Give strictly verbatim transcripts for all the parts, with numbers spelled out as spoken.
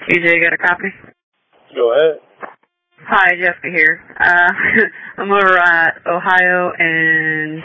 E J, got a copy? Go ahead. Hi, Jessica here. Uh, I'm over at Ohio and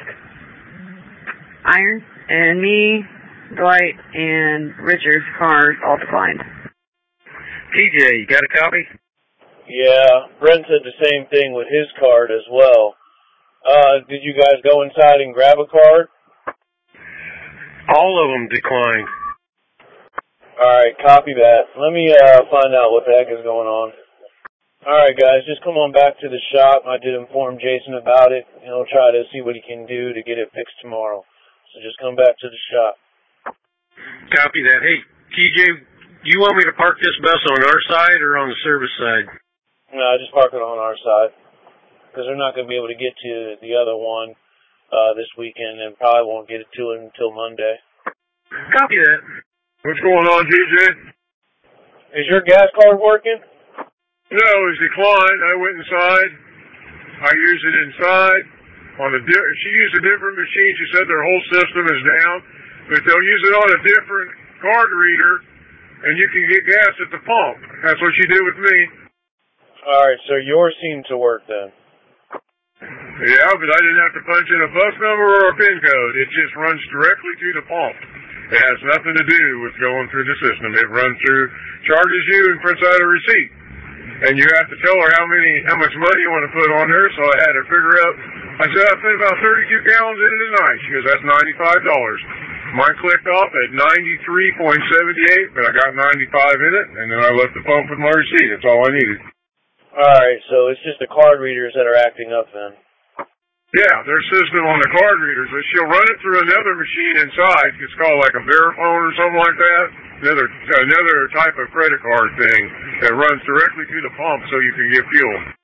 Iron, and me, Dwight, and Richard's cars all declined. T J, you got a copy? Yeah, Brent said the same thing with his card as well. Uh, did you guys go inside and grab a card? All of them declined. Alright, copy that. Let me uh, find out what the heck is going on. Alright guys, just come on back to the shop. I did inform Jason about it, and he'll try to see what he can do to get it fixed tomorrow. So just come back to the shop. Copy that. Hey, T J, do you want me to park this bus on our side or on the service side? No, just park it on our side. Because they're not going to be able to get to the other one uh, this weekend, and probably won't get it to it until Monday. Copy that. What's going on, T J? Is your gas card working? No, it's declined. I went inside. I used it inside. On a di- she used a different machine. She said their whole system is down, but they'll use it on a different card reader, and you can get gas at the pump. That's what she did with me. All right, so yours seemed to work then. Yeah, but I didn't have to punch in a bus number or a PIN code. It just runs directly to the pump. It has nothing to do with going through the system. It runs through, charges you, and prints out a receipt. And you have to tell her how many, how much money you want to put on her. So I had her figure out. I said I put about thirty-two gallons in it tonight. She goes, that's ninety-five dollars. Mine clicked off at ninety-three point seven eight, but I got ninety-five in it, and then I left the pump with my receipt. That's all I needed. All right, so it's just the card readers that are acting up then. Yeah, their system on the card readers, but she'll run it through another machine inside. It's called like a Verifone or something like that. Another another type of credit card thing that runs directly to the pump so you can get fuel.